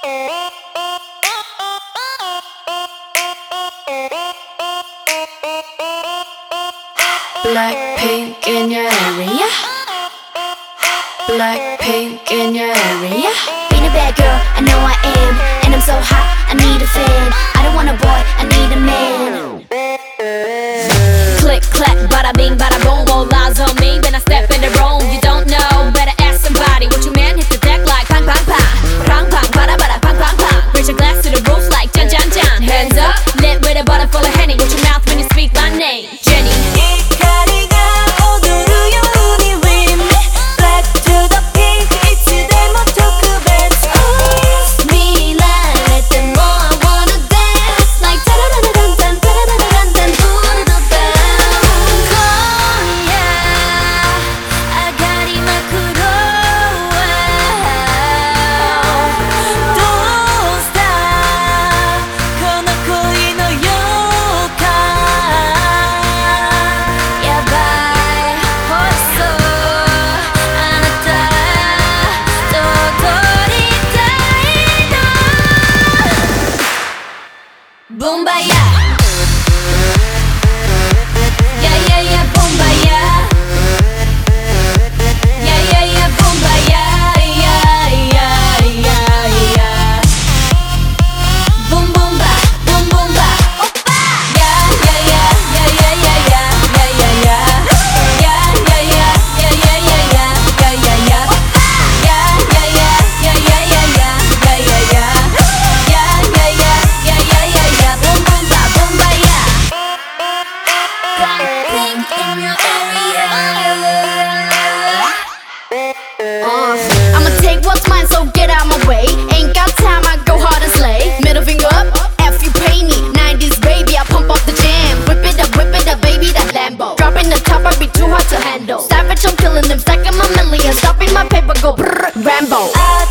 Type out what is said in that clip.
Blackpink in your area. Blackpink in your area. Being a bad girl, I know I am. And I'm so hot, I need a fan. I don't want a boy, I need a man. Click, clack, bada bing, bada boom. All eyes on me when I step in the room. You don't know, better ask somebody. What you man hit the deck like pang, pang, pang. Pang, pang, bada, bada, pang, pang, pang. Raise your glass to the roof like jan, jan, jan. Hands up, lit with a bottle full of Henny. Watch your mouth when you speak my name, Jenny. Boombayah. Yeah, yeah, yeah, boombayah. Yeah, yeah, yeah, boombayah. Yeah, yeah, yeah, yeah. Boom, boom, ba, boom, boom, ba. Oppa. Yeah, yeah, yeah, yeah, yeah, yeah, yeah, yeah, yeah. Yeah, yeah, yeah, yeah, yeah, yeah, yeah, yeah, yeah. Oppa. Yeah, yeah, yeah, yeah, yeah, yeah, yeah, yeah, yeah, yeah. Yeah, yeah, yeah, yeah, yeah, yeah, yeah. Boom, boom, ba, boom, ba, yeah. Blackpink in your area. I'ma take what's mine, so get out my way. Ain't got time, I go hard and slay. Middle finger up, F you pay me. 90s baby, I pump up the jam. Whip it up, baby, that Lambo. Dropping the top, I be too hot to handle. Savage, I'm killing them, stacking my millions. Stopping my paper, go brrr, Rambo.